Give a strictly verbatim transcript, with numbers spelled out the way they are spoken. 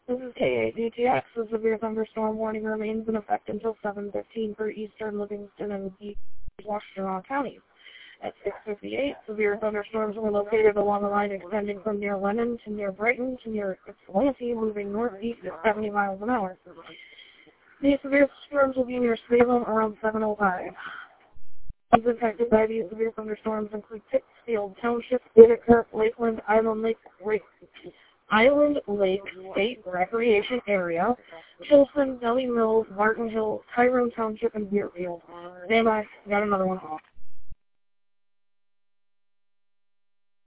This is K A D T X. The severe thunderstorm warning remains in effect until seven fifteen for eastern Livingston and Washtenaw counties. At six fifty-eight, severe thunderstorms were located along a line extending from near Lennon to near Brighton to near Ypsilanti, moving northeast at seventy miles an hour. These severe storms will be near Salem around seven oh five. Those impacted by these severe thunderstorms include Pittsfield Township, Whitaker, Lakeland, Island Lake, Lake, Island Lake State Recreation Area, Chilson, Delhi Mills, Martin Hill, Tyrone Township, and Deerfield. Stand by, got another one.